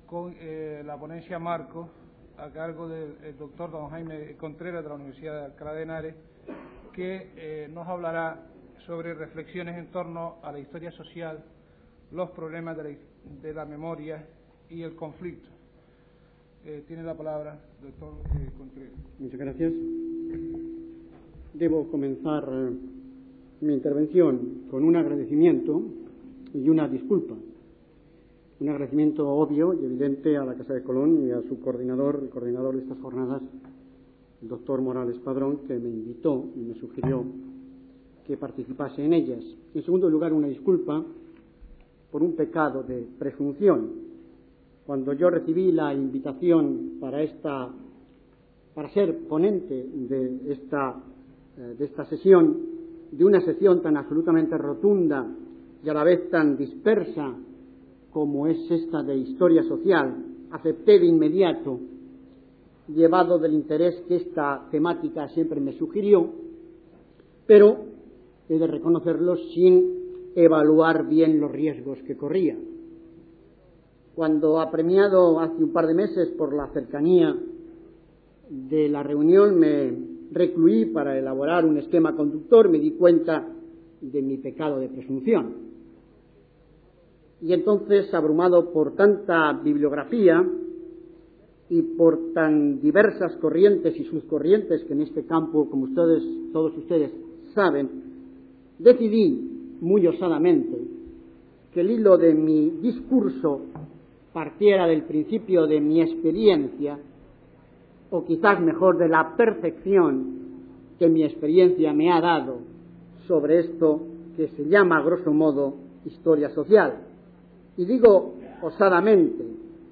con la ponencia marco a cargo del doctor don Jaime Contreras de la Universidad de Alcalá de Henares, que nos hablará sobre reflexiones en torno a la historia social, los problemas de la memoria y el conflicto. Tiene la palabra, doctor Contreras. Muchas gracias. Debo comenzar mi intervención con un agradecimiento y una disculpa. Un agradecimiento obvio y evidente a la Casa de Colón y a su coordinador, el coordinador de estas jornadas, el doctor Morales Padrón, que me invitó y me sugirió que participase en ellas. En segundo lugar, una disculpa por un pecado de presunción. Cuando yo recibí la invitación para ser ponente de esta sesión, de una sesión tan absolutamente rotunda y a la vez tan dispersa como es esta de historia social, acepté de inmediato, llevado del interés que esta temática siempre me sugirió, pero he de reconocerlo sin evaluar bien los riesgos que corría. Cuando, apremiado hace un par de meses por la cercanía de la reunión, me recluí para elaborar un esquema conductor, me di cuenta de mi pecado de presunción. Y entonces, abrumado por tanta bibliografía y por tan diversas corrientes y subcorrientes que en este campo, como todos ustedes saben, decidí muy osadamente que el hilo de mi discurso partiera del principio de mi experiencia, o quizás mejor de la percepción que mi experiencia me ha dado sobre esto que se llama, grosso modo, historia social. Y digo osadamente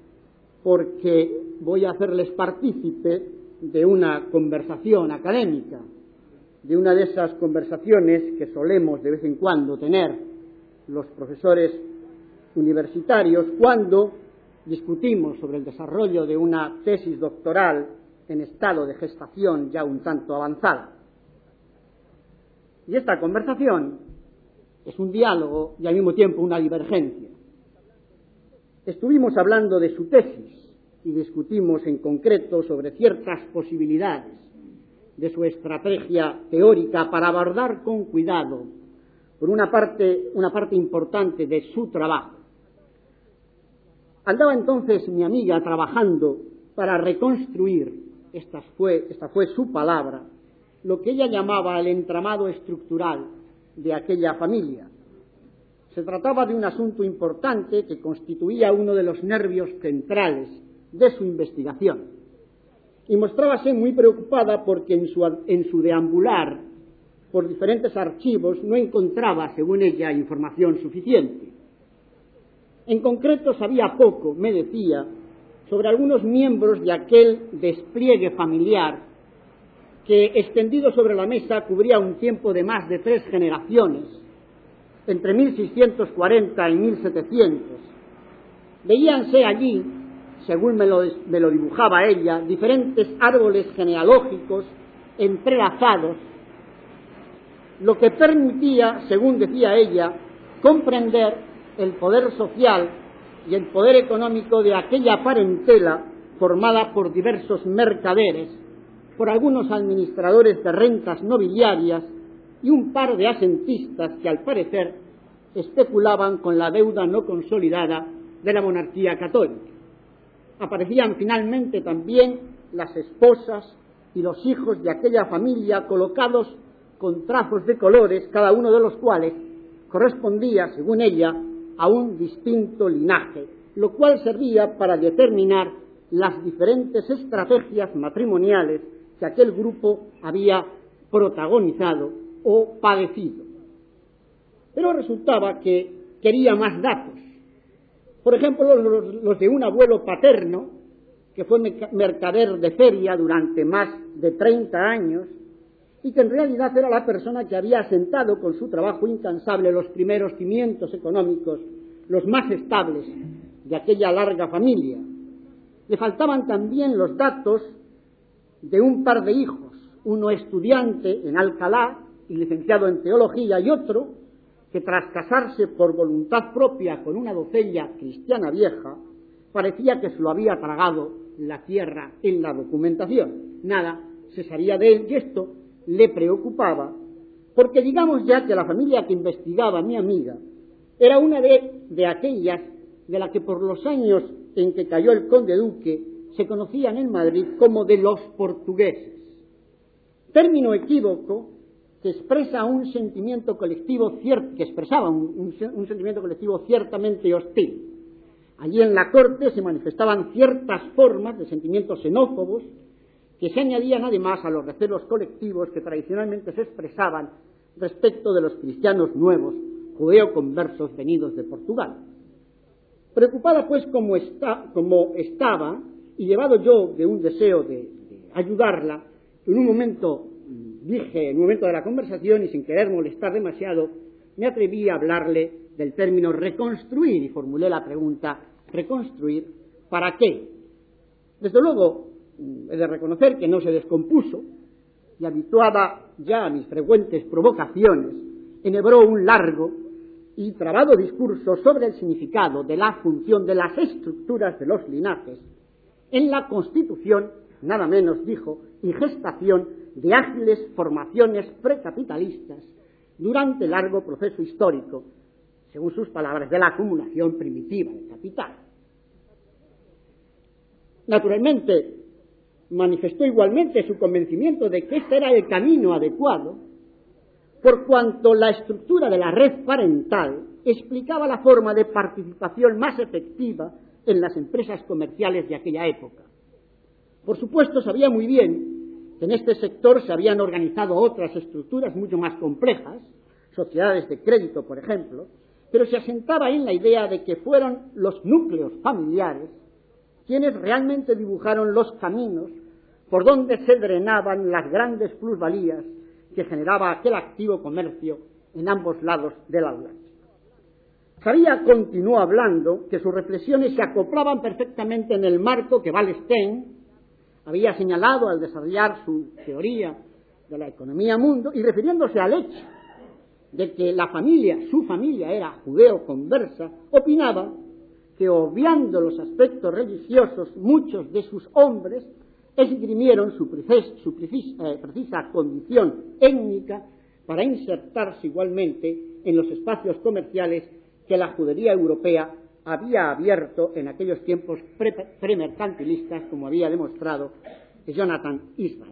porque voy a hacerles partícipe de una conversación académica, de una de esas conversaciones que solemos de vez en cuando tener los profesores universitarios cuando discutimos sobre el desarrollo de una tesis doctoral en estado de gestación ya un tanto avanzada. Y esta conversación es un diálogo y al mismo tiempo una divergencia. Estuvimos hablando de su tesis y discutimos en concreto sobre ciertas posibilidades de su estrategia teórica para abordar con cuidado, por una parte importante de su trabajo. Andaba entonces mi amiga trabajando para reconstruir, esta fue su palabra, lo que ella llamaba el entramado estructural de aquella familia. Se trataba de un asunto importante que constituía uno de los nervios centrales de su investigación y mostrábase muy preocupada porque en su deambular por diferentes archivos no encontraba, según ella, información suficiente. En concreto, sabía poco, me decía, sobre algunos miembros de aquel despliegue familiar que, extendido sobre la mesa, cubría un tiempo de más de 3 generaciones, entre 1640 y 1700. Veíanse allí, según me lo dibujaba ella, diferentes árboles genealógicos entrelazados, lo que permitía, según decía ella, comprender el poder social y el poder económico de aquella parentela formada por diversos mercaderes, por algunos administradores de rentas nobiliarias y un par de asentistas que, al parecer, especulaban con la deuda no consolidada de la monarquía católica. Aparecían finalmente también las esposas y los hijos de aquella familia colocados con trazos de colores, cada uno de los cuales correspondía, según ella, a un distinto linaje, lo cual servía para determinar las diferentes estrategias matrimoniales que aquel grupo había protagonizado o padecido. Pero resultaba que quería más datos. Por ejemplo, los de un abuelo paterno, que fue mercader de feria durante más de 30 años, y que en realidad era la persona que había asentado con su trabajo incansable los primeros cimientos económicos, los más estables de aquella larga familia. Le faltaban también los datos de un par de hijos, uno estudiante en Alcalá y licenciado en teología, y otro que tras casarse por voluntad propia con una doncella cristiana vieja, parecía que se lo había tragado la tierra en la documentación. Nada se sabía de él y esto le preocupaba, porque digamos ya que la familia que investigaba mi amiga era una de aquellas de la que por los años en que cayó el conde duque se conocían en Madrid como de los portugueses. Término equívoco que expresa un sentimiento colectivo expresaba un sentimiento colectivo ciertamente hostil. Allí en la corte se manifestaban ciertas formas de sentimientos xenófobos que se añadían además a los recelos colectivos que tradicionalmente se expresaban respecto de los cristianos nuevos, judeo-conversos venidos de Portugal. Preocupada pues como estaba, y llevado yo de un deseo de ayudarla, en un momento de la conversación y sin querer molestar demasiado, me atreví a hablarle del término reconstruir y formulé la pregunta: ¿reconstruir para qué? Desde luego, he de reconocer que no se descompuso y, habituada ya a mis frecuentes provocaciones, enhebró un largo y trabado discurso sobre el significado de la función de las estructuras de los linajes en la constitución, nada menos dijo, y gestación de ágiles formaciones precapitalistas durante el largo proceso histórico, según sus palabras, de la acumulación primitiva de capital. Naturalmente, manifestó igualmente su convencimiento de que este era el camino adecuado, por cuanto la estructura de la red parental explicaba la forma de participación más efectiva en las empresas comerciales de aquella época. Por supuesto, sabía muy bien que en este sector se habían organizado otras estructuras mucho más complejas, sociedades de crédito, por ejemplo, pero se asentaba en la idea de que fueron los núcleos familiares quienes realmente dibujaron los caminos por donde se drenaban las grandes plusvalías que generaba aquel activo comercio en ambos lados del Atlántico. Faría continuó hablando que sus reflexiones se acoplaban perfectamente en el marco que Wallerstein había señalado al desarrollar su teoría de la economía mundo, y refiriéndose al hecho de que su familia era judeo-conversa, opinaba que, obviando los aspectos religiosos, muchos de sus hombres esgrimieron su precisa condición étnica para insertarse igualmente en los espacios comerciales que la judería europea había abierto en aquellos tiempos premercantilistas, como había demostrado Jonathan Israel.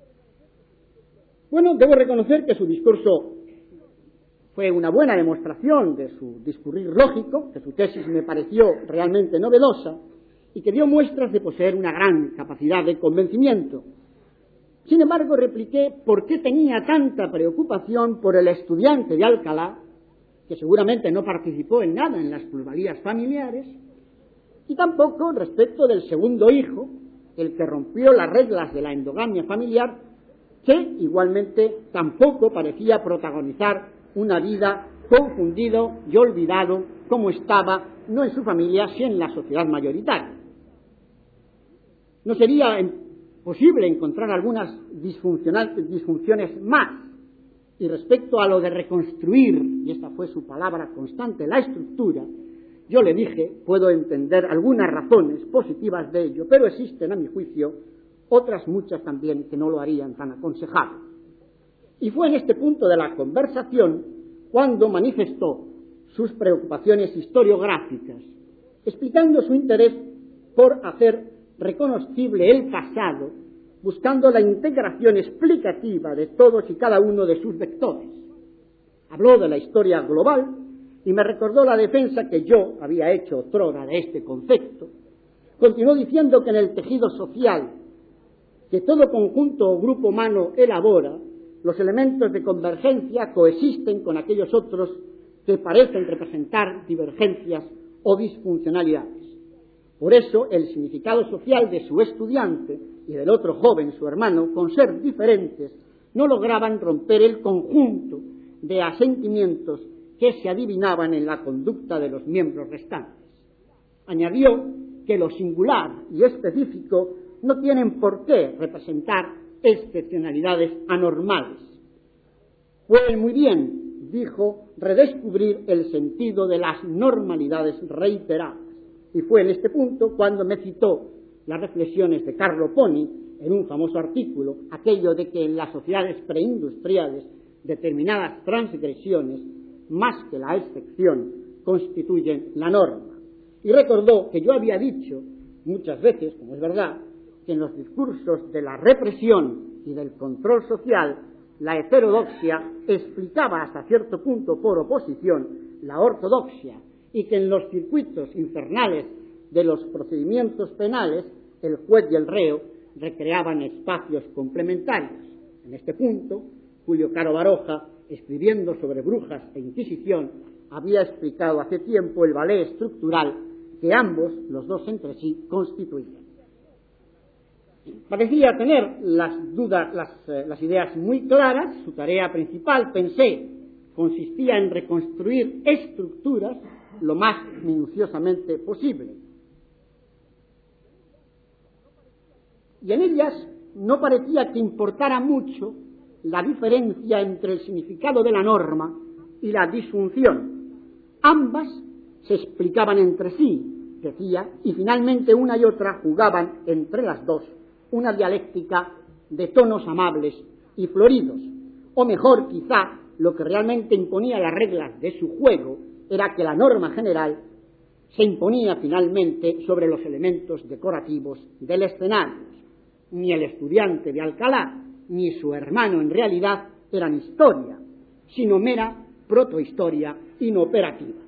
Bueno, debo reconocer que su discurso fue una buena demostración de su discurrir lógico, que su tesis me pareció realmente novedosa y que dio muestras de poseer una gran capacidad de convencimiento. Sin embargo, repliqué por qué tenía tanta preocupación por el estudiante de Alcalá, que seguramente no participó en nada en las plusvalías familiares, y tampoco respecto del segundo hijo, el que rompió las reglas de la endogamia familiar, que igualmente tampoco parecía protagonizar una vida confundido y olvidado como estaba, no en su familia, sino en la sociedad mayoritaria. No sería posible encontrar algunas disfunciones más. Y respecto a lo de reconstruir, y esta fue su palabra constante, la estructura, yo le dije, puedo entender algunas razones positivas de ello, pero existen, a mi juicio, otras muchas también que no lo harían tan aconsejable. Y fue en este punto de la conversación cuando manifestó sus preocupaciones historiográficas, explicando su interés por hacer reconocible el pasado, buscando la integración explicativa de todos y cada uno de sus vectores. Habló de la historia global y me recordó la defensa que yo había hecho otrora de este concepto. Continuó diciendo que en el tejido social que todo conjunto o grupo humano elabora, los elementos de convergencia coexisten con aquellos otros que parecen representar divergencias o disfuncionalidades. Por eso, el significado social de su estudiante y del otro joven, su hermano, con ser diferentes, no lograban romper el conjunto de asentimientos que se adivinaban en la conducta de los miembros restantes. Añadió que lo singular y específico no tienen por qué representar excepcionalidades anormales. Puede muy bien, dijo, redescubrir el sentido de las normalidades reiteradas. y fue en este punto cuando me citó las reflexiones de Carlo Poni en un famoso artículo, aquello de que en las sociedades preindustriales determinadas transgresiones, más que la excepción, constituyen la norma. Y recordó que yo había dicho muchas veces, como es verdad, que en los discursos de la represión y del control social, la heterodoxia explicaba hasta cierto punto por oposición la ortodoxia, y que en los circuitos infernales de los procedimientos penales, el juez y el reo recreaban espacios complementarios. En este punto, Julio Caro Baroja, escribiendo sobre brujas e Inquisición, había explicado hace tiempo el ballet estructural que ambos, los dos entre sí, constituían. Parecía tener las ideas muy claras. Su tarea principal, pensé, consistía en reconstruir estructuras lo más minuciosamente posible. Y en ellas no parecía que importara mucho la diferencia entre el significado de la norma y la disfunción. Ambas se explicaban entre sí, decía, y finalmente una y otra jugaban entre las dos una dialéctica de tonos amables y floridos. O mejor, quizá, lo que realmente imponía las reglas de su juego era que la norma general se imponía finalmente sobre los elementos decorativos del escenario. Ni el estudiante de Alcalá ni su hermano en realidad eran historia, sino mera protohistoria inoperativa.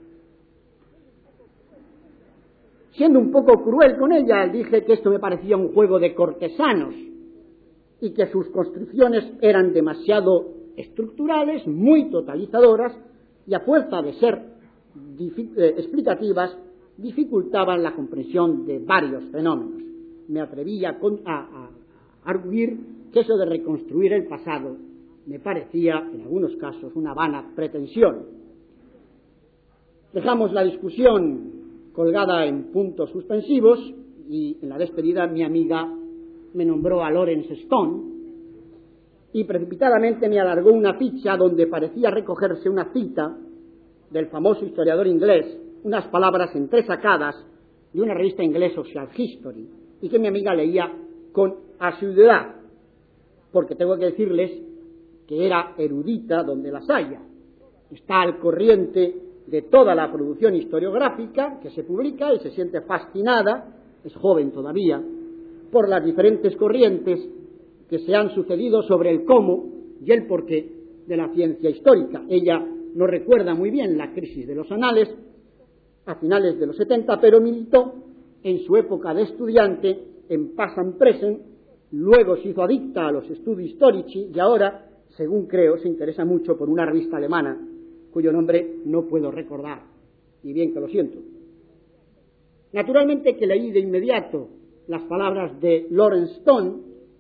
Siendo un poco cruel con ella, dije que esto me parecía un juego de cortesanos y que sus construcciones eran demasiado estructurales, muy totalizadoras, y a fuerza de ser explicativas, dificultaban la comprensión de varios fenómenos. Me atreví a arguir que eso de reconstruir el pasado me parecía, en algunos casos, una vana pretensión. Dejamos la discusión colgada en puntos suspensivos y en la despedida mi amiga me nombró a Lawrence Stone y precipitadamente me alargó una ficha donde parecía recogerse una cita del famoso historiador inglés, unas palabras entresacadas de una revista inglesa, Social History, y que mi amiga leía con asiduidad, porque tengo que decirles que era erudita donde las haya. Está al corriente de toda la producción historiográfica que se publica y se siente fascinada, es joven todavía, por las diferentes corrientes que se han sucedido sobre el cómo y el porqué de la ciencia histórica. Ella no recuerda muy bien la crisis de los anales a finales de los 70, pero militó en su época de estudiante en Past and Present, luego se hizo adicta a los Studi Storici y ahora, según creo, se interesa mucho por una revista alemana cuyo nombre no puedo recordar, y bien que lo siento. Naturalmente que leí de inmediato las palabras de Lawrence Stone,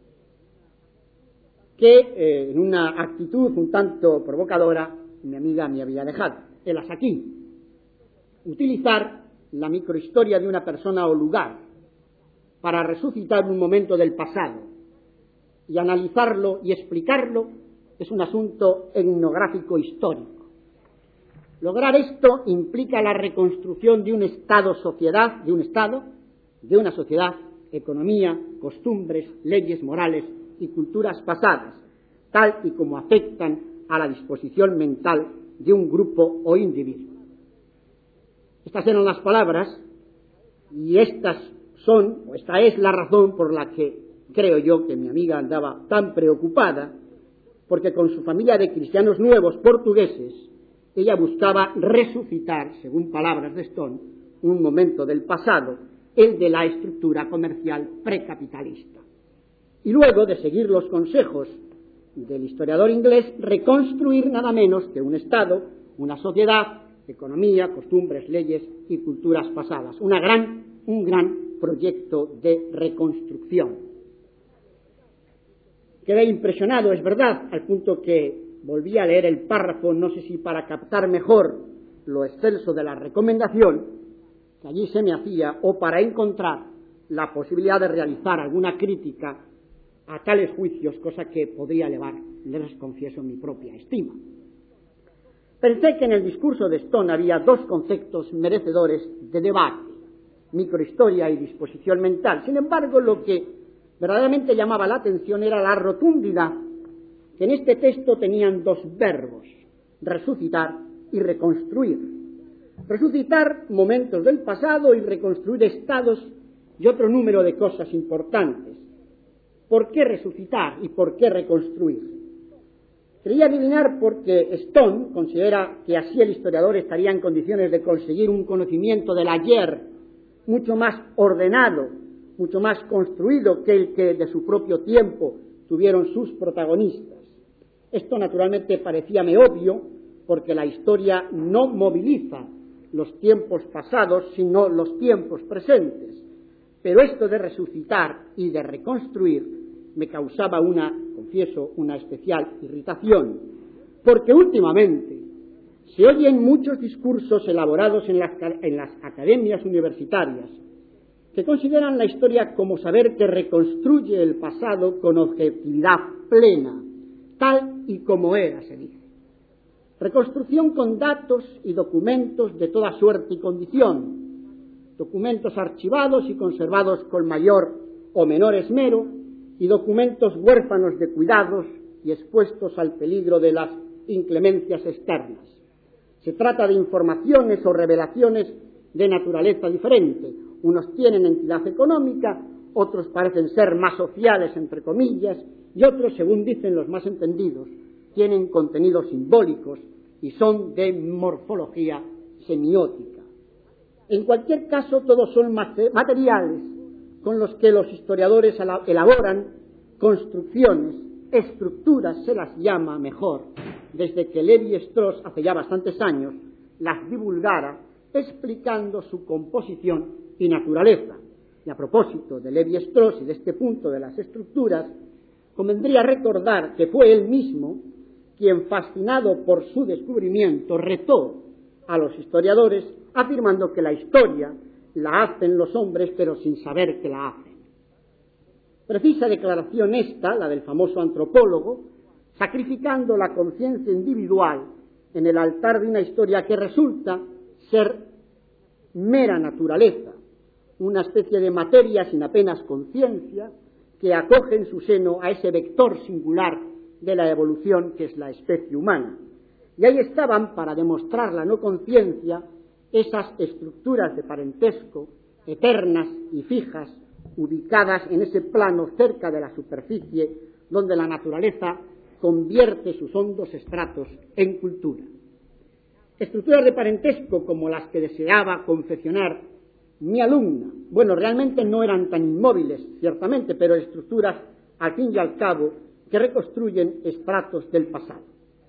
que en una actitud un tanto provocadora mi amiga me había dejado. Helas aquí. Utilizar la microhistoria de una persona o lugar para resucitar un momento del pasado y analizarlo y explicarlo es un asunto etnográfico histórico. Lograr esto implica la reconstrucción de un Estado-sociedad, de una sociedad, economía, costumbres, leyes morales y culturas pasadas, tal y como afectan a la disposición mental de un grupo o individuo. Estas eran las palabras y esta es la razón por la que creo yo que mi amiga andaba tan preocupada, porque con su familia de cristianos nuevos portugueses ella buscaba resucitar, según palabras de Stone, un momento del pasado, el de la estructura comercial precapitalista. Y luego de seguir los consejos del historiador inglés, reconstruir nada menos que un Estado, una sociedad, economía, costumbres, leyes y culturas pasadas. Un gran proyecto de reconstrucción. Quedé impresionado, es verdad, al punto que volví a leer el párrafo, no sé si para captar mejor lo excelso de la recomendación que allí se me hacía, o para encontrar la posibilidad de realizar alguna crítica a tales juicios, cosa que podría elevar, les confieso, mi propia estima. Pensé que en el discurso de Stone había dos conceptos merecedores de debate. microhistoria y disposición mental. Sin embargo, lo que verdaderamente llamaba la atención era la rotundidad que en este texto tenían dos verbos: resucitar y reconstruir. Resucitar momentos del pasado y reconstruir estados y otro número de cosas importantes. ¿Por qué resucitar y por qué reconstruir? Creía adivinar porque Stone considera que así el historiador estaría en condiciones de conseguir un conocimiento del ayer mucho más ordenado, mucho más construido que el que de su propio tiempo tuvieron sus protagonistas. Esto naturalmente parecíame obvio, porque la historia no moviliza los tiempos pasados, sino los tiempos presentes. Pero esto de resucitar y de reconstruir me causaba confieso, una especial irritación, porque últimamente se oyen muchos discursos elaborados en las academias universitarias que consideran la historia como saber que reconstruye el pasado con objetividad plena, tal y como era, se dice. Reconstrucción con datos y documentos de toda suerte y condición, documentos archivados y conservados con mayor o menor esmero, y documentos huérfanos de cuidados y expuestos al peligro de las inclemencias externas. Se trata de informaciones o revelaciones de naturaleza diferente. Unos tienen entidad económica, otros parecen ser más sociales, entre comillas, y otros, según dicen los más entendidos, tienen contenidos simbólicos y son de morfología semiótica. En cualquier caso, todos son materiales con los que los historiadores elaboran construcciones, estructuras se las llama mejor, desde que Lévi-Strauss hace ya bastantes años las divulgara explicando su composición y naturaleza. Y a propósito de Lévi-Strauss y de este punto de las estructuras, convendría recordar que fue él mismo quien, fascinado por su descubrimiento, retó a los historiadores afirmando que la historia la hacen los hombres, pero sin saber que la hacen. Precisa declaración esta, la del famoso antropólogo, sacrificando la conciencia individual en el altar de una historia que resulta ser mera naturaleza, una especie de materia sin apenas conciencia que acoge en su seno a ese vector singular de la evolución que es la especie humana. Y ahí estaban, para demostrar la no conciencia, esas estructuras de parentesco, eternas y fijas, ubicadas en ese plano cerca de la superficie, donde la naturaleza convierte sus hondos estratos en cultura. Estructuras de parentesco como las que deseaba confeccionar mi alumna. Bueno, realmente no eran tan inmóviles, ciertamente, pero estructuras, al fin y al cabo, que reconstruyen estratos del pasado.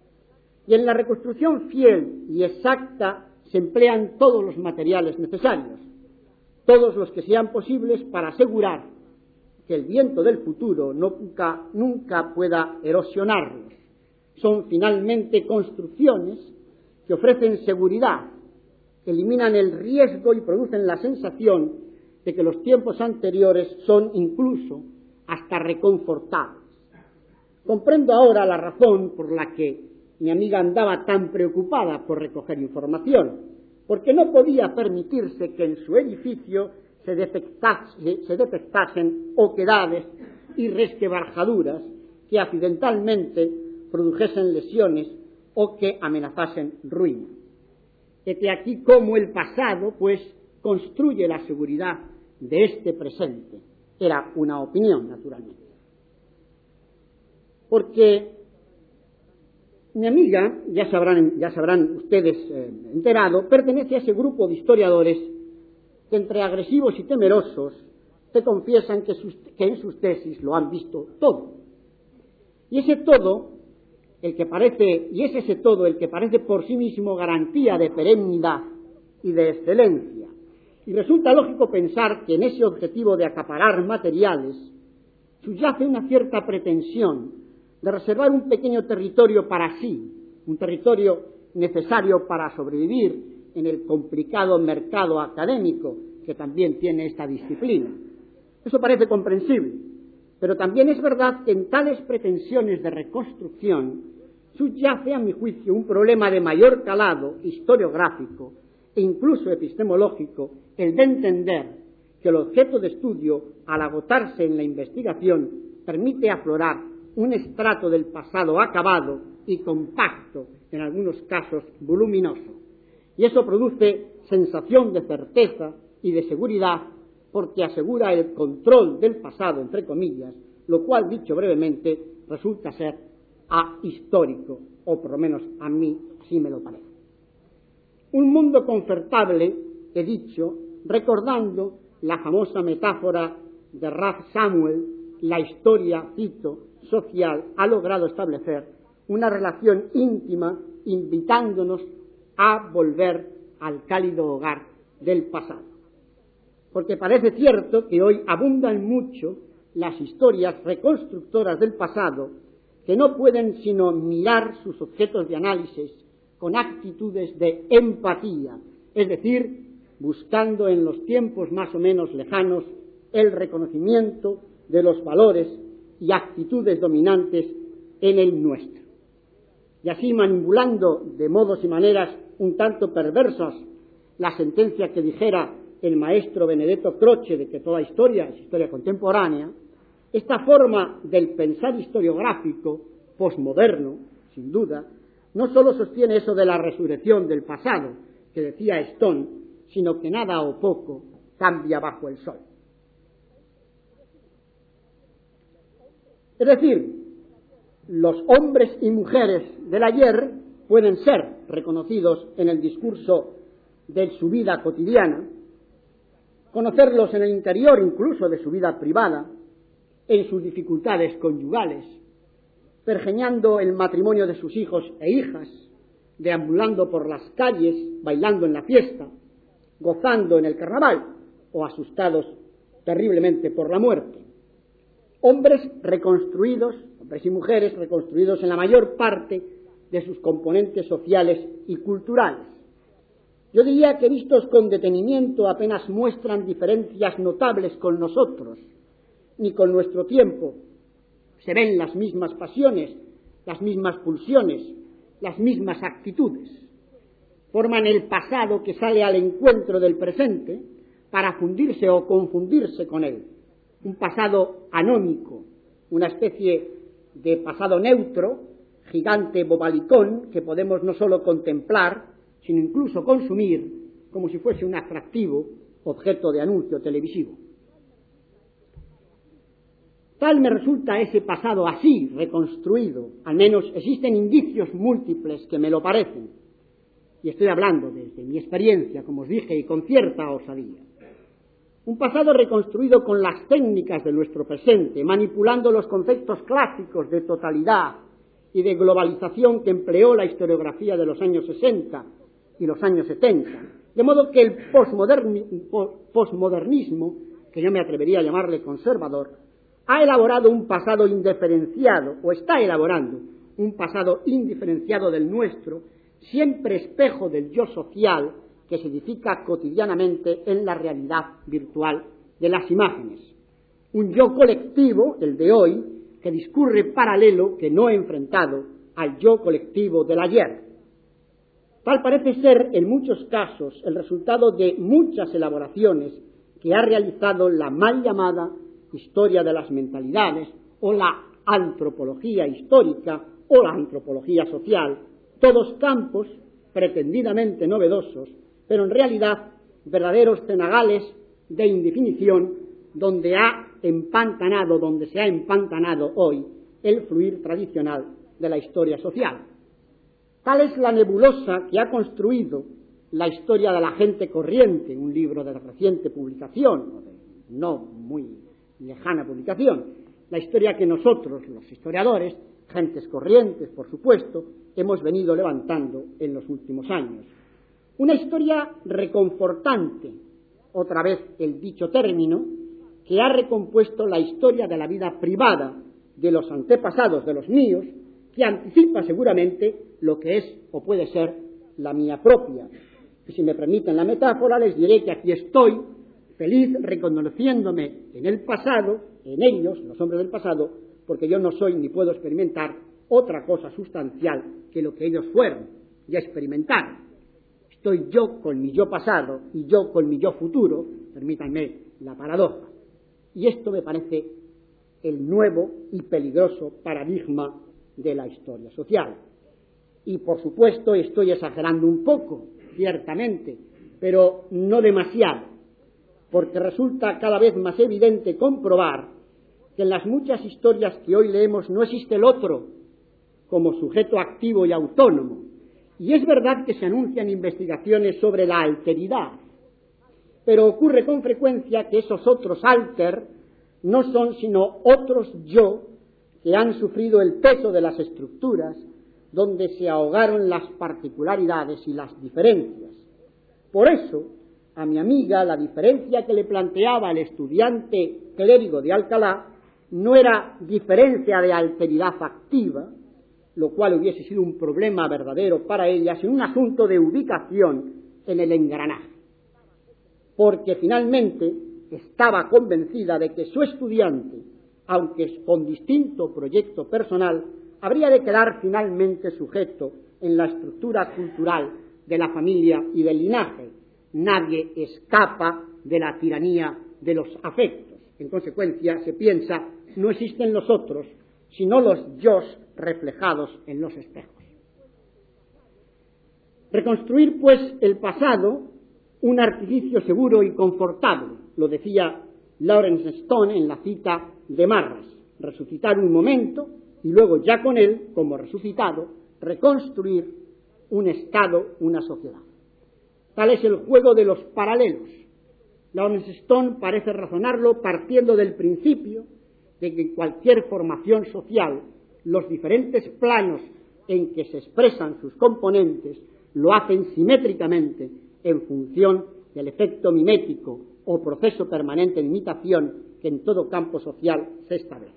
Y en la reconstrucción fiel y exacta se emplean todos los materiales necesarios, todos los que sean posibles para asegurar que el viento del futuro nunca pueda erosionarlos. Son finalmente construcciones que ofrecen seguridad, eliminan el riesgo y producen la sensación de que los tiempos anteriores son incluso hasta reconfortables. Comprendo ahora la razón por la que mi amiga andaba tan preocupada por recoger información, porque no podía permitirse que en su edificio se detectasen oquedades y resquebrajaduras que accidentalmente produjesen lesiones o que amenazasen ruina. Hete aquí cómo el pasado, pues, construye la seguridad de este presente. Era una opinión, naturalmente. Porque mi amiga, ya sabrán ustedes enterado, pertenece a ese grupo de historiadores que, entre agresivos y temerosos, te confiesan que en sus tesis lo han visto todo. Y es ese todo el que parece por sí mismo garantía de perennidad y de excelencia. Y resulta lógico pensar que en ese objetivo de acaparar materiales subyace una cierta pretensión de reservar un pequeño territorio para sí, un territorio necesario para sobrevivir en el complicado mercado académico que también tiene esta disciplina. Eso parece comprensible, pero también es verdad que en tales pretensiones de reconstrucción subyace, a mi juicio, un problema de mayor calado historiográfico e incluso epistemológico el de entender que el objeto de estudio, al agotarse en la investigación, permite aflorar un estrato del pasado acabado y compacto, en algunos casos voluminoso. Y eso produce sensación de certeza y de seguridad porque asegura el control del pasado, entre comillas, lo cual, dicho brevemente, resulta ser ahistórico, o por lo menos a mí así me lo parece. Un mundo confortable, he dicho, recordando la famosa metáfora de Ralph Samuel, la historia, cito, social, ha logrado establecer una relación íntima invitándonos a volver al cálido hogar del pasado. Porque parece cierto que hoy abundan mucho las historias reconstructoras del pasado que no pueden sino mirar sus objetos de análisis con actitudes de empatía, es decir, buscando en los tiempos más o menos lejanos el reconocimiento de los valores y actitudes dominantes en el nuestro. Y así manipulando de modos y maneras un tanto perversas la sentencia que dijera el maestro Benedetto Croce de que toda historia es historia contemporánea, esta forma del pensar historiográfico posmoderno, sin duda, no sólo sostiene eso de la resurrección del pasado, que decía Stone, sino que nada o poco cambia bajo el sol. Es decir, los hombres y mujeres del ayer pueden ser reconocidos en el discurso de su vida cotidiana, conocerlos en el interior incluso de su vida privada, en sus dificultades conyugales, pergeñando el matrimonio de sus hijos e hijas, deambulando por las calles, bailando en la fiesta, gozando en el carnaval o asustados terriblemente por la muerte. Hombres reconstruidos, hombres y mujeres reconstruidos en la mayor parte de sus componentes sociales y culturales. Yo diría que vistos con detenimiento apenas muestran diferencias notables con nosotros, ni con nuestro tiempo. Se ven las mismas pasiones, las mismas pulsiones, las mismas actitudes. Forman el pasado que sale al encuentro del presente para fundirse o confundirse con él. Un pasado anómico, una especie de pasado neutro, gigante bobalicón, que podemos no solo contemplar, sino incluso consumir, como si fuese un atractivo objeto de anuncio televisivo. Tal me resulta ese pasado así, reconstruido, al menos existen indicios múltiples que me lo parecen, y estoy hablando desde mi experiencia, como os dije, y con cierta osadía. Un pasado reconstruido con las técnicas de nuestro presente, manipulando los conceptos clásicos de totalidad y de globalización que empleó la historiografía de los años 60 y los años 70, de modo que el posmodernismo, que yo me atrevería a llamarle conservador, ha elaborado un pasado indiferenciado, o está elaborando un pasado indiferenciado del nuestro, siempre espejo del yo social que se edifica cotidianamente en la realidad virtual de las imágenes. Un yo colectivo, el de hoy, que discurre paralelo, que no enfrentado, al yo colectivo del ayer. Tal parece ser, en muchos casos, el resultado de muchas elaboraciones que ha realizado la mal llamada historia de las mentalidades, o la antropología histórica, o la antropología social, todos campos pretendidamente novedosos, pero en realidad verdaderos cenagales de indefinición donde se ha empantanado hoy el fluir tradicional de la historia social. Tal es la nebulosa que ha construido la historia de la gente corriente, un libro de reciente publicación, o de no muy lejana publicación, la historia que nosotros, los historiadores, gentes corrientes, por supuesto, hemos venido levantando en los últimos años. Una historia reconfortante, otra vez el dicho término, que ha recompuesto la historia de la vida privada de los antepasados de los míos, que anticipa seguramente lo que es o puede ser la mía propia. Y si me permiten la metáfora, les diré que aquí estoy, feliz reconociéndome en el pasado, en ellos, los hombres del pasado, porque yo no soy ni puedo experimentar otra cosa sustancial que lo que ellos fueron y experimentaron. Estoy yo con mi yo pasado y yo con mi yo futuro, permítanme la paradoja. Y esto me parece el nuevo y peligroso paradigma de la historia social. Y por supuesto estoy exagerando un poco, ciertamente, pero no demasiado, porque resulta cada vez más evidente comprobar que en las muchas historias que hoy leemos no existe el otro como sujeto activo y autónomo. Y es verdad que se anuncian investigaciones sobre la alteridad, pero ocurre con frecuencia que esos otros alter no son sino otros yo que han sufrido el peso de las estructuras donde se ahogaron las particularidades y las diferencias. Por eso, a mi amiga, la diferencia que le planteaba el estudiante clérigo de Alcalá no era diferencia de alteridad activa, lo cual hubiese sido un problema verdadero para ella, sino un asunto de ubicación en el engranaje. Porque finalmente estaba convencida de que su estudiante, aunque con distinto proyecto personal, habría de quedar finalmente sujeto en la estructura cultural de la familia y del linaje. Nadie escapa de la tiranía de los afectos. En consecuencia, se piensa, no existen los otros, sino los yos reflejados en los espejos. Reconstruir, pues, el pasado, un artificio seguro y confortable, lo decía Lawrence Stone en la cita de Marras, resucitar un momento y luego ya con él, como resucitado, reconstruir un Estado, una sociedad. Tal es el juego de los paralelos. Lawrence Stone parece razonarlo partiendo del principio de que en cualquier formación social los diferentes planos en que se expresan sus componentes lo hacen simétricamente en función del efecto mimético o proceso permanente de imitación que en todo campo social se establece.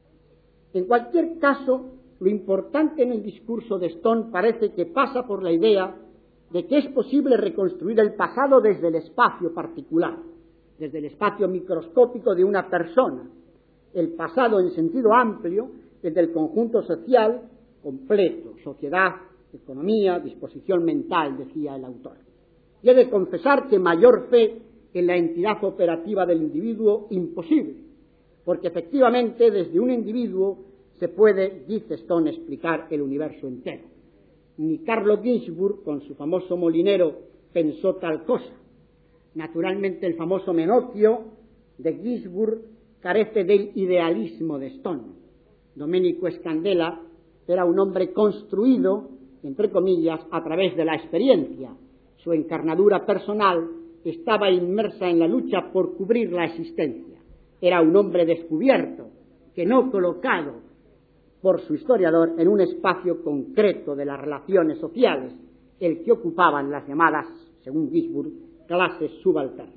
En cualquier caso, lo importante en el discurso de Stone parece que pasa por la idea de que es posible reconstruir el pasado desde el espacio particular, desde el espacio microscópico de una persona, el pasado en sentido amplio, desde el conjunto social completo, sociedad, economía, disposición mental, decía el autor. Y he de confesar que mayor fe en la entidad operativa del individuo imposible, porque efectivamente desde un individuo se puede, dice Stone, explicar el universo entero. Ni Carlo Ginzburg, con su famoso molinero, pensó tal cosa. Naturalmente el famoso Menocchio de Ginzburg carece del idealismo de Stone. Domenico Scandella era un hombre construido, entre comillas, a través de la experiencia. Su encarnadura personal estaba inmersa en la lucha por cubrir la existencia. Era un hombre descubierto, que no colocado por su historiador en un espacio concreto de las relaciones sociales, el que ocupaban las llamadas, según Ginzburg, clases subalternas.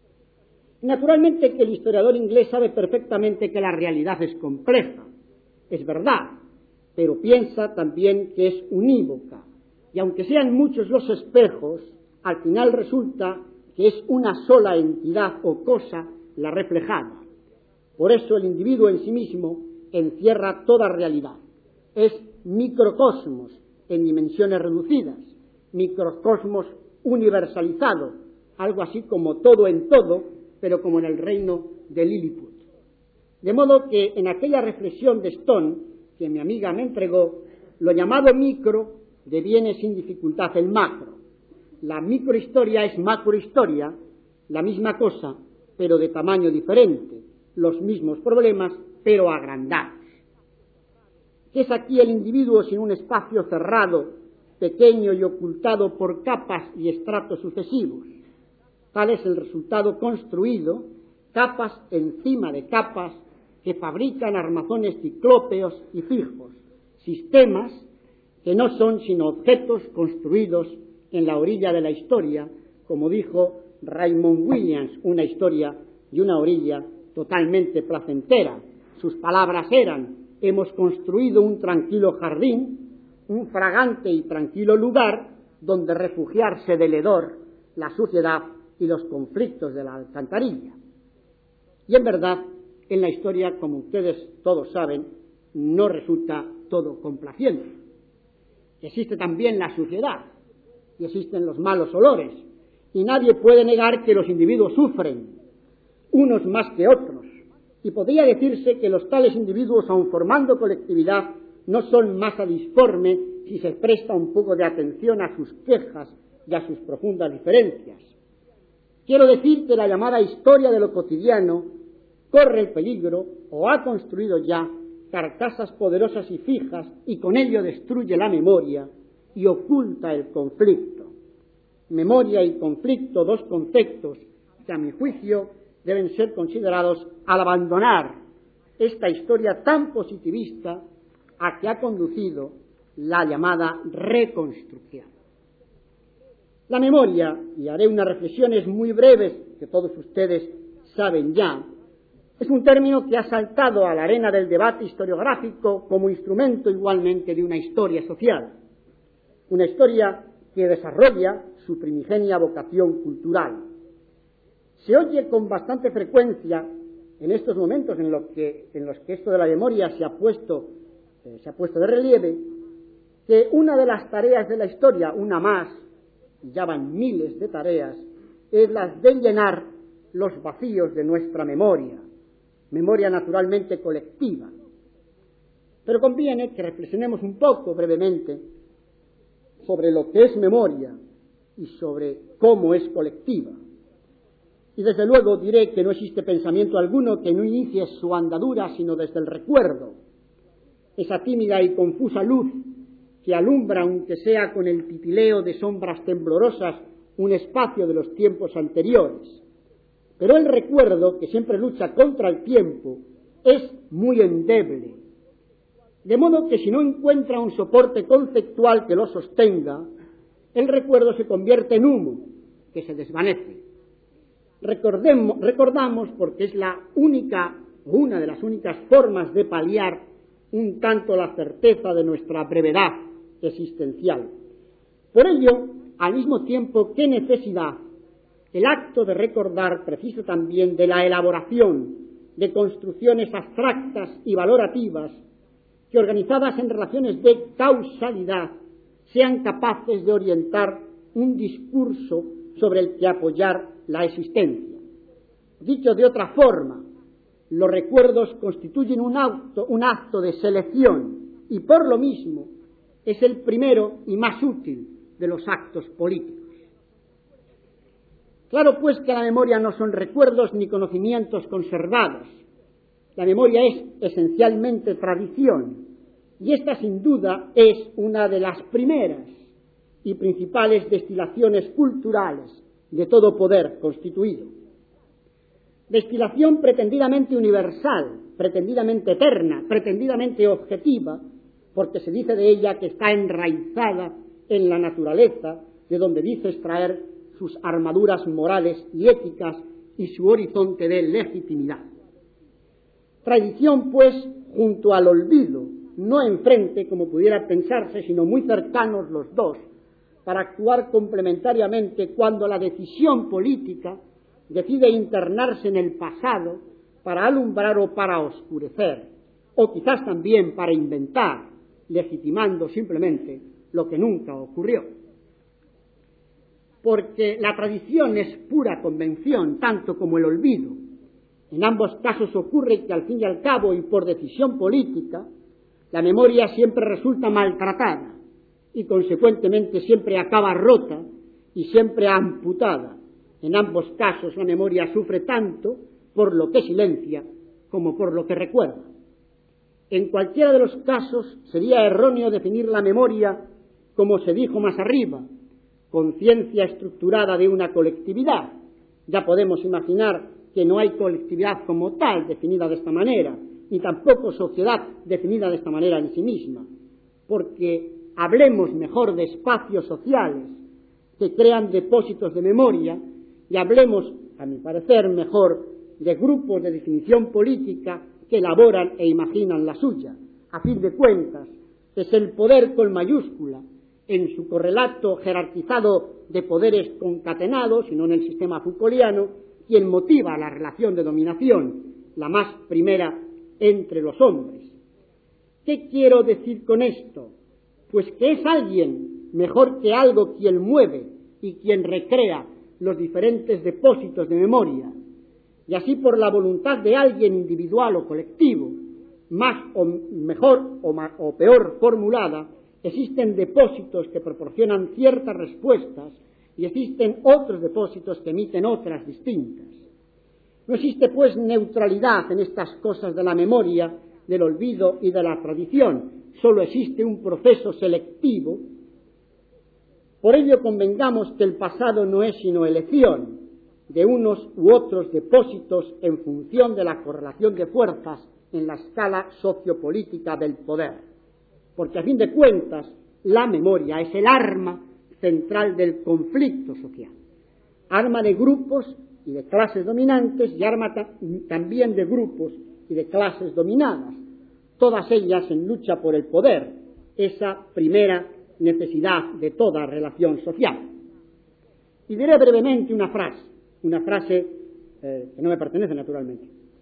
Naturalmente que el historiador inglés sabe perfectamente que la realidad es compleja, es verdad, pero piensa también que es unívoca, y aunque sean muchos los espejos, al final resulta que es una sola entidad o cosa la reflejada. Por eso el individuo en sí mismo encierra toda realidad. Es microcosmos en dimensiones reducidas, microcosmos universalizado, algo así como todo en todo, pero como en el reino de Lilliput. De modo que en aquella reflexión de Stone, que mi amiga me entregó, lo llamado micro deviene sin dificultad el macro. La microhistoria es macrohistoria, la misma cosa, pero de tamaño diferente, los mismos problemas, pero agrandados. ¿Qué es aquí el individuo sin un espacio cerrado, pequeño y ocultado por capas y estratos sucesivos? Tal es el resultado construido, capas encima de capas, que fabrican armazones ciclópeos y fijos, sistemas que no son sino objetos construidos en la orilla de la historia, como dijo Raymond Williams, una historia y una orilla totalmente placentera. Sus palabras eran: hemos construido un tranquilo jardín, un fragante y tranquilo lugar donde refugiarse del hedor, la suciedad y los conflictos de la alcantarilla. Y en verdad, en la historia, como ustedes todos saben, no resulta todo complaciente. Existe también la suciedad, y existen los malos olores, y nadie puede negar que los individuos sufren, unos más que otros, y podría decirse que los tales individuos, aun formando colectividad, no son masa disforme si se presta un poco de atención a sus quejas y a sus profundas diferencias. Quiero decir que la llamada historia de lo cotidiano corre el peligro, o ha construido ya, carcasas poderosas y fijas, y con ello destruye la memoria y oculta el conflicto. Memoria y conflicto, dos conceptos que a mi juicio deben ser considerados al abandonar esta historia tan positivista a que ha conducido la llamada reconstrucción. La memoria, y haré unas reflexiones muy breves que todos ustedes saben ya, es un término que ha saltado a la arena del debate historiográfico como instrumento igualmente de una historia social, una historia que desarrolla su primigenia vocación cultural. Se oye con bastante frecuencia en estos momentos en los que esto de la memoria se ha puesto de relieve, que una de las tareas de la historia, una más, y ya van miles de tareas, es la de llenar los vacíos de nuestra memoria naturalmente colectiva. Pero conviene que reflexionemos un poco brevemente sobre lo que es memoria y sobre cómo es colectiva. Y desde luego diré que no existe pensamiento alguno que no inicie su andadura sino desde el recuerdo, esa tímida y confusa luz que alumbra, aunque sea con el titileo de sombras temblorosas, un espacio de los tiempos anteriores. Pero el recuerdo, que siempre lucha contra el tiempo, es muy endeble. De modo que si no encuentra un soporte conceptual que lo sostenga, el recuerdo se convierte en humo, que se desvanece. Recordamos porque es una de las únicas formas de paliar un tanto la certeza de nuestra brevedad existencial. Por ello, al mismo tiempo, ¿qué necesidad? El acto de recordar precisa también de la elaboración de construcciones abstractas y valorativas que, organizadas en relaciones de causalidad, sean capaces de orientar un discurso sobre el que apoyar la existencia. Dicho de otra forma, los recuerdos constituyen un acto de selección y por lo mismo es el primero y más útil de los actos políticos. Claro pues que la memoria no son recuerdos ni conocimientos conservados. La memoria es esencialmente tradición, y esta sin duda es una de las primeras y principales destilaciones culturales de todo poder constituido. Destilación pretendidamente universal, pretendidamente eterna, pretendidamente objetiva, porque se dice de ella que está enraizada en la naturaleza, de donde dice extraer sus armaduras morales y éticas y su horizonte de legitimidad. Tradición, pues, junto al olvido, no enfrente, como pudiera pensarse, sino muy cercanos los dos, para actuar complementariamente cuando la decisión política decide internarse en el pasado para alumbrar o para oscurecer, o quizás también para inventar, legitimando simplemente lo que nunca ocurrió. Porque la tradición es pura convención, tanto como el olvido. En ambos casos ocurre que al fin y al cabo, y por decisión política, la memoria siempre resulta maltratada y consecuentemente siempre acaba rota y siempre amputada. En ambos casos la memoria sufre tanto por lo que silencia como por lo que recuerda. En cualquiera de los casos sería erróneo definir la memoria como se dijo más arriba, conciencia estructurada de una colectividad. Ya podemos imaginar que no hay colectividad como tal definida de esta manera, ni tampoco sociedad definida de esta manera en sí misma, porque hablemos mejor de espacios sociales que crean depósitos de memoria y hablemos, a mi parecer, mejor de grupos de definición política que elaboran e imaginan la suya. A fin de cuentas, es el poder con mayúscula, en su correlato jerarquizado de poderes concatenados, y no en el sistema Foucaultiano, quien motiva la relación de dominación, la más primera entre los hombres. ¿Qué quiero decir con esto? Pues que es alguien mejor que algo quien mueve y quien recrea los diferentes depósitos de memoria, y así por la voluntad de alguien individual o colectivo, más o mejor o peor formulada, existen depósitos que proporcionan ciertas respuestas y existen otros depósitos que emiten otras distintas. No existe, pues, neutralidad en estas cosas de la memoria, del olvido y de la tradición. Solo existe un proceso selectivo. Por ello convengamos que el pasado no es sino elección de unos u otros depósitos en función de la correlación de fuerzas en la escala sociopolítica del poder. Porque a fin de cuentas, la memoria es el arma central del conflicto social. Arma de grupos y de clases dominantes y arma también de grupos y de clases dominadas, todas ellas en lucha por el poder, esa primera necesidad de toda relación social. Y diré brevemente una frase que no me pertenece naturalmente,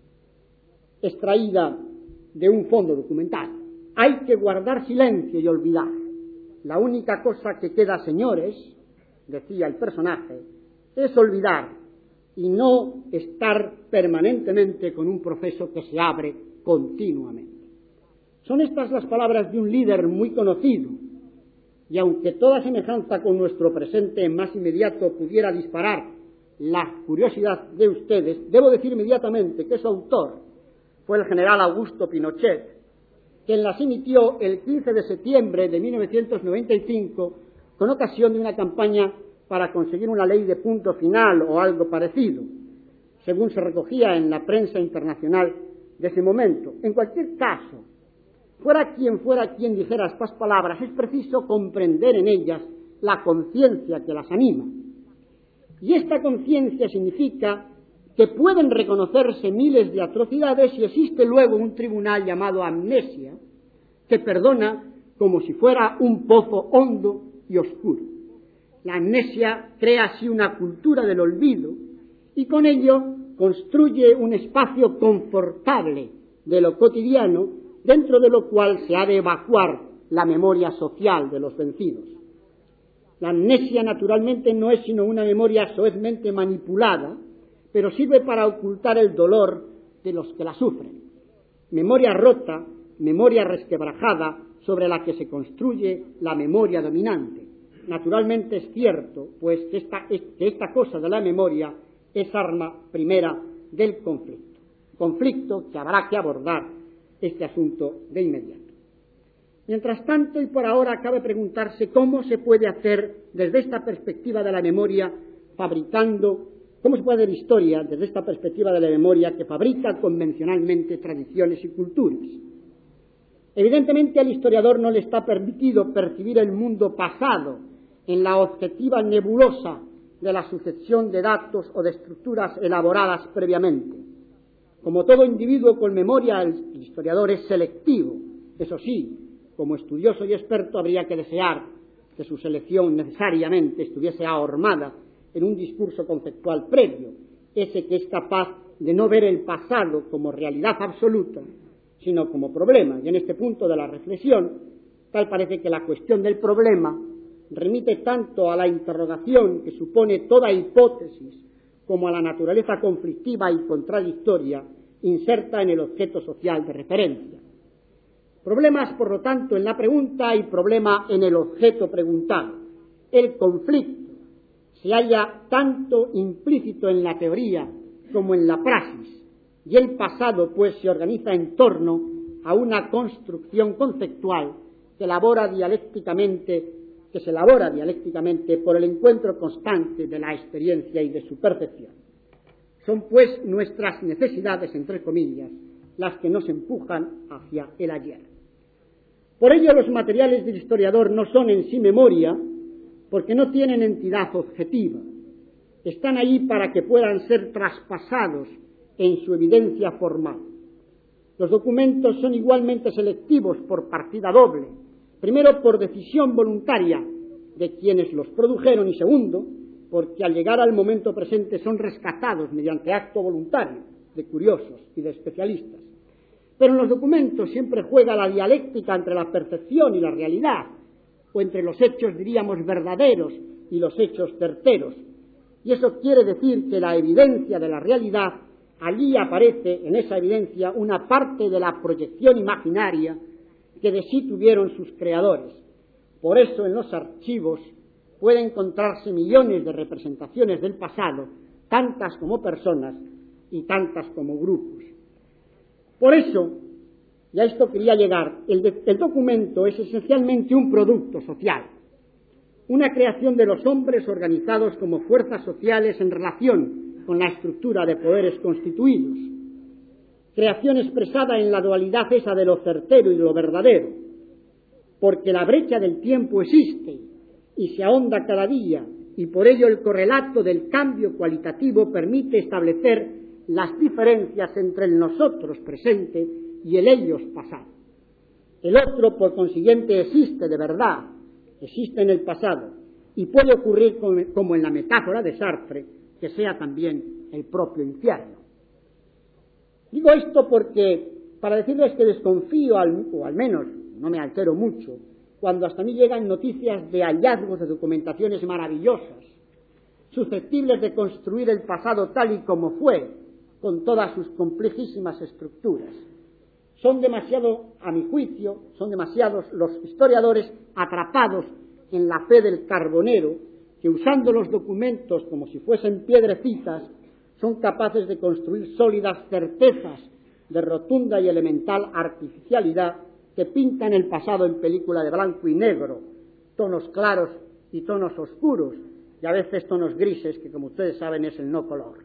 extraída de un fondo documental. Hay que guardar silencio y olvidar. La única cosa que queda, señores, decía el personaje, es olvidar y no estar permanentemente con un proceso que se abre continuamente. Son estas las palabras de un líder muy conocido, y aunque toda semejanza con nuestro presente más inmediato pudiera disparar la curiosidad de ustedes, debo decir inmediatamente que su autor fue el general Augusto Pinochet, quien las emitió el 15 de septiembre de 1995 con ocasión de una campaña para conseguir una ley de punto final o algo parecido, según se recogía en la prensa internacional de ese momento. En cualquier caso, fuera quien dijera estas palabras, es preciso comprender en ellas la conciencia que las anima. Y esta conciencia significa que pueden reconocerse miles de atrocidades y existe luego un tribunal llamado amnesia que perdona como si fuera un pozo hondo y oscuro. La amnesia crea así una cultura del olvido y con ello construye un espacio confortable de lo cotidiano dentro de lo cual se ha de evacuar la memoria social de los vencidos. La amnesia naturalmente no es sino una memoria soezmente manipulada, pero sirve para ocultar el dolor de los que la sufren. Memoria rota, memoria resquebrajada sobre la que se construye la memoria dominante. Naturalmente es cierto, pues, que esta cosa de la memoria es arma primera del conflicto. Conflicto que habrá que abordar este asunto de inmediato. Mientras tanto, y por ahora, cabe preguntarse cómo se puede hacer desde esta perspectiva de la memoria cómo se puede hacer historia desde esta perspectiva de la memoria que fabrica convencionalmente tradiciones y culturas. Evidentemente al historiador no le está permitido percibir el mundo pasado en la objetiva nebulosa de la sucesión de datos o de estructuras elaboradas previamente. Como todo individuo con memoria, el historiador es selectivo. Eso sí, como estudioso y experto habría que desear que su selección necesariamente estuviese ahormada en un discurso conceptual previo, ese que es capaz de no ver el pasado como realidad absoluta, sino como problema. Y en este punto de la reflexión, tal parece que la cuestión del problema remite tanto a la interrogación que supone toda hipótesis como a la naturaleza conflictiva y contradictoria inserta en el objeto social de referencia. Problemas, por lo tanto, en la pregunta y problema en el objeto preguntado. El conflicto se halla tanto implícito en la teoría como en la praxis, y el pasado, pues, se organiza en torno a una construcción conceptual que se elabora dialécticamente por el encuentro constante de la experiencia y de su percepción. Son, pues, nuestras necesidades, entre comillas, las que nos empujan hacia el ayer. Por ello, los materiales del historiador no son en sí memoria, porque no tienen entidad objetiva. Están allí para que puedan ser traspasados en su evidencia formal. Los documentos son igualmente selectivos por partida doble. Primero, por decisión voluntaria de quienes los produjeron, y segundo, porque al llegar al momento presente son rescatados mediante acto voluntario de curiosos y de especialistas. Pero en los documentos siempre juega la dialéctica entre la percepción y la realidad, o entre los hechos, diríamos, verdaderos y los hechos certeros. Y eso quiere decir que la evidencia de la realidad, allí aparece en esa evidencia una parte de la proyección imaginaria que de sí tuvieron sus creadores. Por eso en los archivos pueden encontrarse millones de representaciones del pasado, tantas como personas y tantas como grupos. Por eso, y a esto quería llegar, el documento es esencialmente un producto social, una creación de los hombres organizados como fuerzas sociales en relación con la estructura de poderes constituidos, creación expresada en la dualidad esa de lo certero y de lo verdadero, porque la brecha del tiempo existe y se ahonda cada día, y por ello el correlato del cambio cualitativo permite establecer las diferencias entre el nosotros presente y el ellos pasado. El otro, por consiguiente, existe de verdad, existe en el pasado, y puede ocurrir como en la metáfora de Sartre, que sea también el propio infierno. Digo esto porque, para decirles que desconfío, o al menos no me altero mucho, cuando hasta mí llegan noticias de hallazgos de documentaciones maravillosas, susceptibles de construir el pasado tal y como fue, con todas sus complejísimas estructuras. Son demasiado, a mi juicio, son demasiados los historiadores atrapados en la fe del carbonero, que usando los documentos como si fuesen piedrecitas, son capaces de construir sólidas certezas de rotunda y elemental artificialidad que pintan el pasado en película de blanco y negro, tonos claros y tonos oscuros, y a veces tonos grises, que como ustedes saben es el no color.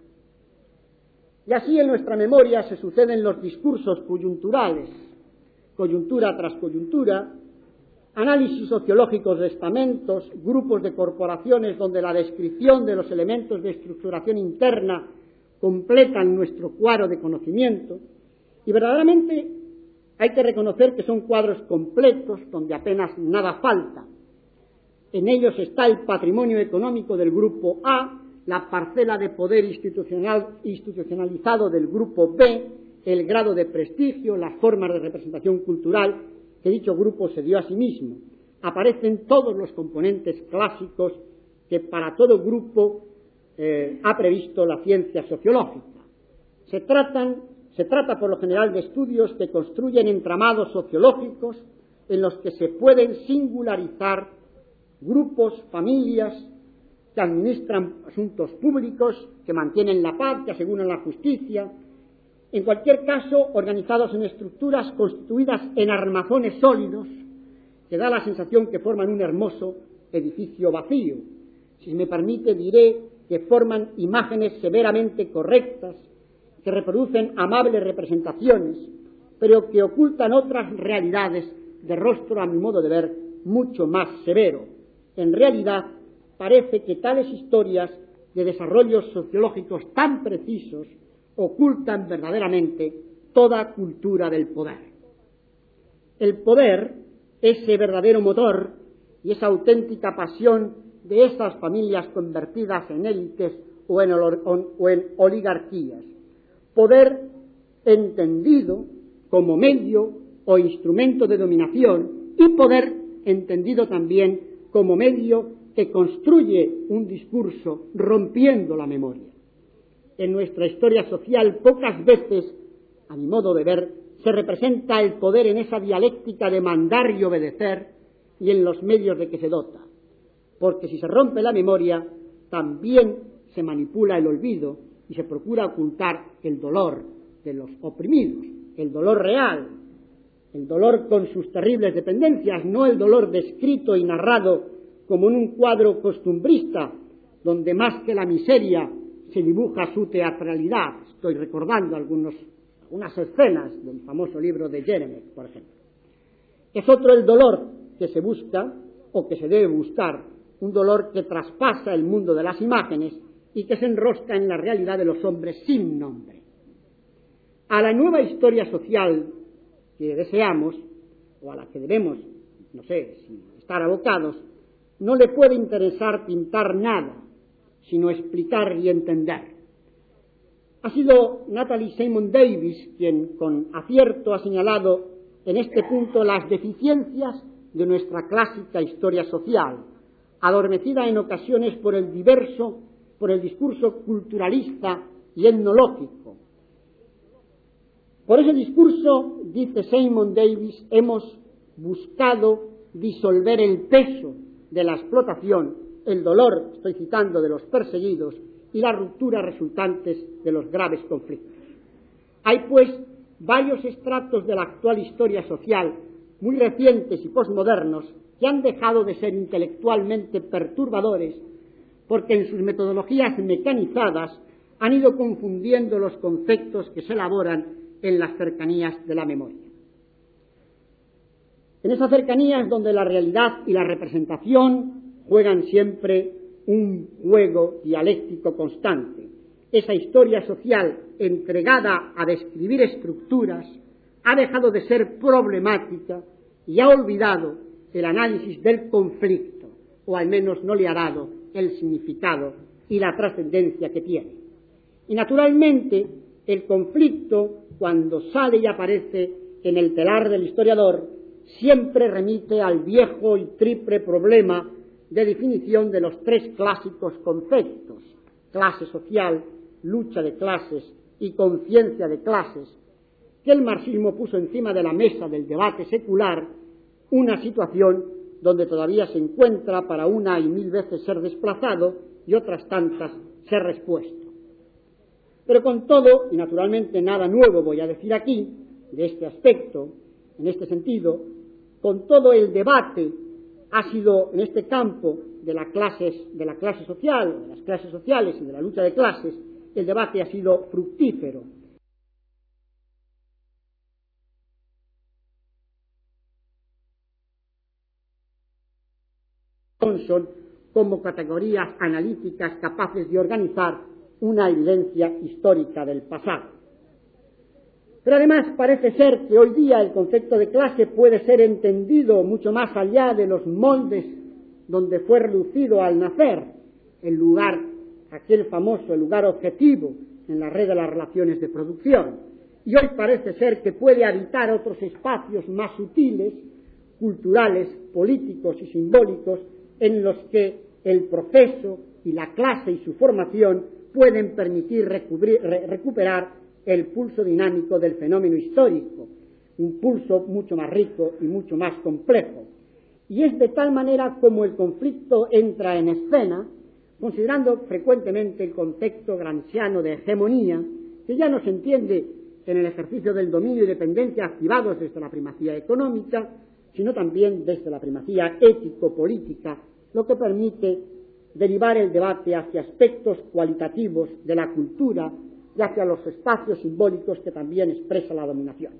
Y así en nuestra memoria se suceden los discursos coyunturales, coyuntura tras coyuntura, análisis sociológicos de estamentos, grupos de corporaciones donde la descripción de los elementos de estructuración interna completan nuestro cuadro de conocimiento, y verdaderamente hay que reconocer que son cuadros completos donde apenas nada falta. En ellos está el patrimonio económico del grupo A, la parcela de poder institucionalizado del grupo B, el grado de prestigio, las formas de representación cultural que dicho grupo se dio a sí mismo. Aparecen todos los componentes clásicos que para todo grupo ha previsto la ciencia sociológica. Se trata por lo general de estudios que construyen entramados sociológicos en los que se pueden singularizar grupos, familias, que administran asuntos públicos, que mantienen la paz, que aseguran la justicia, en cualquier caso organizados en estructuras constituidas en armazones sólidos, que da la sensación que forman un hermoso edificio vacío. Si me permite, diré que forman imágenes severamente correctas, que reproducen amables representaciones, pero que ocultan otras realidades de rostro, a mi modo de ver, mucho más severo. En realidad, parece que tales historias de desarrollos sociológicos tan precisos ocultan verdaderamente toda cultura del poder. El poder, ese verdadero motor y esa auténtica pasión de esas familias convertidas en élites o en oligarquías. Poder entendido como medio o instrumento de dominación, y poder entendido también como medio que construye un discurso rompiendo la memoria. En nuestra historia social pocas veces, a mi modo de ver, se representa el poder en esa dialéctica de mandar y obedecer y en los medios de que se dota, porque si se rompe la memoria, también se manipula el olvido y se procura ocultar el dolor de los oprimidos, el dolor real, el dolor con sus terribles dependencias, no el dolor descrito y narrado como en un cuadro costumbrista, donde más que la miseria se dibuja su teatralidad. Estoy recordando algunas escenas del famoso libro de Jelinek, por ejemplo. Es otro el dolor que se busca o que se debe buscar, un dolor que traspasa el mundo de las imágenes y que se enrosca en la realidad de los hombres sin nombre. A la nueva historia social que deseamos, o a la que debemos, no sé, si estar abocados, no le puede interesar pintar nada, sino explicar y entender. Ha sido Natalie Simon Davis quien con acierto ha señalado en este punto las deficiencias de nuestra clásica historia social, adormecida en ocasiones por el discurso culturalista y etnológico. Por ese discurso, dice Simon Davis, hemos buscado disolver el peso de la explotación, el dolor, estoy citando, de los perseguidos y las rupturas resultantes de los graves conflictos. Hay, pues, varios estratos de la actual historia social, muy recientes y posmodernos, que han dejado de ser intelectualmente perturbadores porque en sus metodologías mecanizadas han ido confundiendo los conceptos que se elaboran en las cercanías de la memoria. En esas cercanías donde la realidad y la representación juegan siempre un juego dialéctico constante. Esa historia social entregada a describir estructuras ha dejado de ser problemática y ha olvidado el análisis del conflicto, o al menos no le ha dado el significado y la trascendencia que tiene. Y naturalmente el conflicto, cuando sale y aparece en el telar del historiador, siempre remite al viejo y triple problema de definición de los tres clásicos conceptos: clase social, lucha de clases y conciencia de clases, que el marxismo puso encima de la mesa del debate secular, una situación donde todavía se encuentra para una y mil veces ser desplazado y otras tantas ser respuesto. Pero con todo, y naturalmente nada nuevo voy a decir aquí de este aspecto, en este sentido, con todo el debate ha sido en este campo de la clase social, de las clases sociales y de la lucha de clases, el debate ha sido fructífero. Son como categorías analíticas capaces de organizar una evidencia histórica del pasado. Pero además parece ser que hoy día el concepto de clase puede ser entendido mucho más allá de los moldes donde fue reducido al nacer, el lugar, aquel famoso, el lugar objetivo en la red de las relaciones de producción. Y hoy parece ser que puede habitar otros espacios más sutiles, culturales, políticos y simbólicos, en los que el proceso y la clase y su formación pueden permitir recuperar el pulso dinámico del fenómeno histórico, un pulso mucho más rico y mucho más complejo. Y es de tal manera como el conflicto entra en escena, considerando frecuentemente el concepto gramsciano de hegemonía, que ya no se entiende en el ejercicio del dominio y dependencia activados desde la primacía económica, sino también desde la primacía ético-política, lo que permite derivar el debate hacia aspectos cualitativos de la cultura y hacia los espacios simbólicos que también expresa la dominación.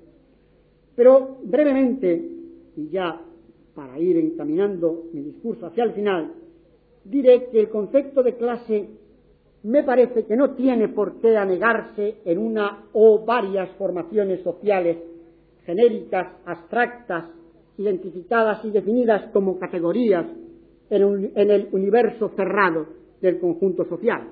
Pero brevemente, y ya para ir encaminando mi discurso hacia el final, diré que el concepto de clase me parece que no tiene por qué anegarse en una o varias formaciones sociales genéricas, abstractas, identificadas y definidas como categorías en el universo cerrado del conjunto social.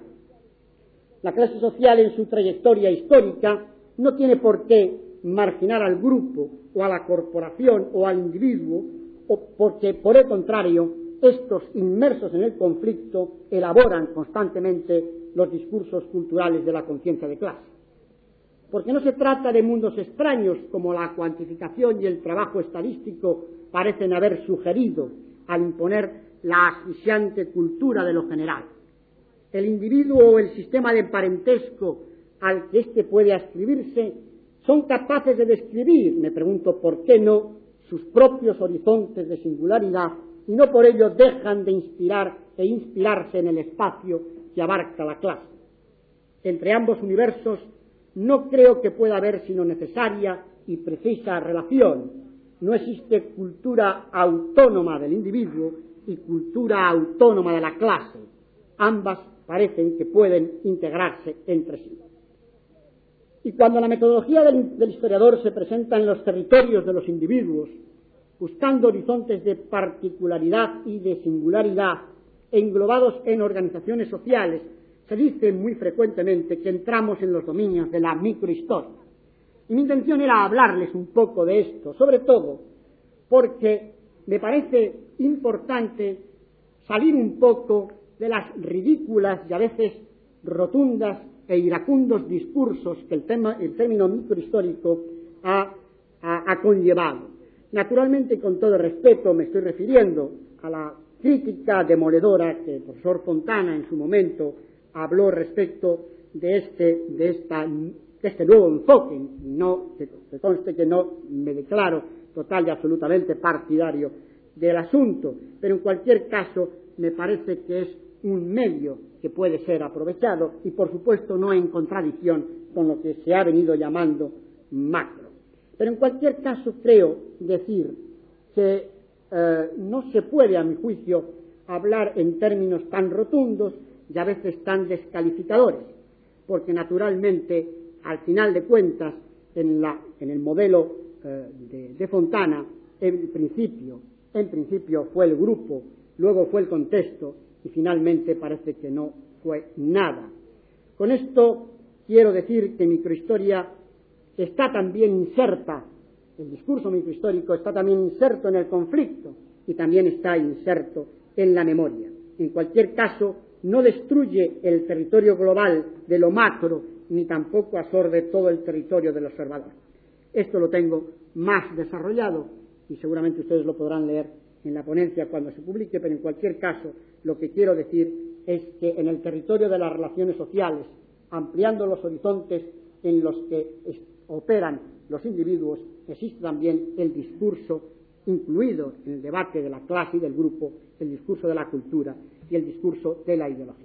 La clase social en su trayectoria histórica no tiene por qué marginar al grupo o a la corporación o al individuo, porque por el contrario, estos inmersos en el conflicto elaboran constantemente los discursos culturales de la conciencia de clase. Porque no se trata de mundos extraños como la cuantificación y el trabajo estadístico parecen haber sugerido al imponer la asfixiante cultura de lo general. El individuo o el sistema de parentesco al que éste puede ascribirse son capaces de describir, me pregunto por qué no, sus propios horizontes de singularidad y no por ello dejan de inspirar e inspirarse en el espacio que abarca la clase. Entre ambos universos no creo que pueda haber sino necesaria y precisa relación. No existe cultura autónoma del individuo y cultura autónoma de la clase. Ambas parecen que pueden integrarse entre sí. Y cuando la metodología del historiador se presenta en los territorios de los individuos, buscando horizontes de particularidad y de singularidad, englobados en organizaciones sociales, se dice muy frecuentemente que entramos en los dominios de la microhistoria. Y mi intención era hablarles un poco de esto, sobre todo porque me parece importante salir un poco de las ridículas y a veces rotundas e iracundos discursos que el término microhistórico ha conllevado. Naturalmente, con todo respeto, me estoy refiriendo a la crítica demoledora que el profesor Fontana en su momento habló respecto de este nuevo enfoque. No, que conste que no me declaro total y absolutamente partidario del asunto, pero en cualquier caso me parece que es un medio que puede ser aprovechado y, por supuesto, no en contradicción con lo que se ha venido llamando macro. Pero en cualquier caso creo decir que no se puede, a mi juicio, hablar en términos tan rotundos y a veces tan descalificadores, porque naturalmente, al final de cuentas, en el modelo de Fontana, en principio fue el grupo, luego fue el contexto y finalmente parece que no fue nada. Con esto quiero decir que microhistoria está también inserta, el discurso microhistórico está también inserto en el conflicto y también está inserto en la memoria. En cualquier caso, no destruye el territorio global de lo macro ni tampoco absorbe todo el territorio del observador. Esto lo tengo más desarrollado y seguramente ustedes lo podrán leer en la ponencia cuando se publique, pero en cualquier caso lo que quiero decir es que en el territorio de las relaciones sociales, ampliando los horizontes en los que operan los individuos, existe también el discurso incluido en el debate de la clase y del grupo, el discurso de la cultura y el discurso de la ideología.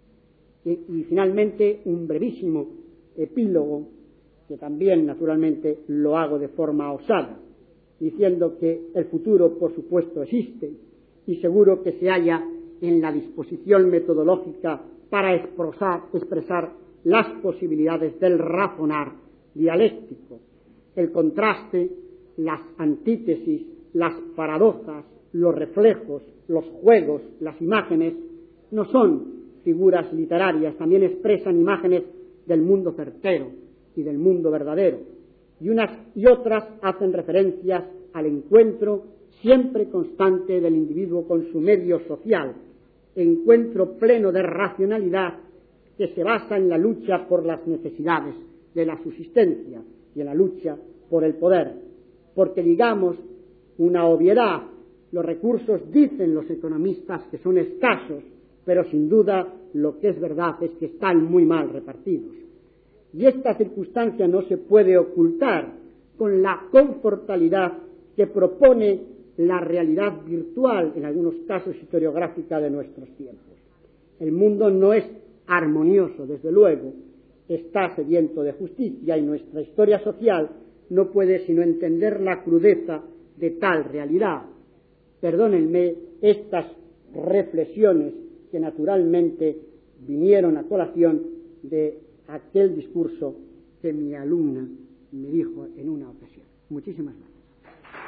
Y finalmente un brevísimo epílogo, que también naturalmente lo hago de forma osada, diciendo que el futuro por supuesto existe y seguro que se halla en la disposición metodológica para expresar las posibilidades del razonar dialéctico, el contraste, las antítesis, las paradojas, los reflejos, los juegos, las imágenes, no son figuras literarias, también expresan imágenes del mundo certero y del mundo verdadero, y unas y otras hacen referencias al encuentro siempre constante del individuo con su medio social, encuentro pleno de racionalidad que se basa en la lucha por las necesidades de la subsistencia y en la lucha por el poder, porque digamos una obviedad, los recursos dicen los economistas que son escasos, pero sin duda lo que es verdad es que están muy mal repartidos. Y esta circunstancia no se puede ocultar con la confortabilidad que propone la realidad virtual, en algunos casos historiográfica, de nuestros tiempos. El mundo no es armonioso, desde luego, está sediento de justicia y nuestra historia social no puede sino entender la crudeza de tal realidad. Perdónenme estas reflexiones que naturalmente vinieron a colación de aquel discurso que mi alumna me dijo en una ocasión. Muchísimas gracias.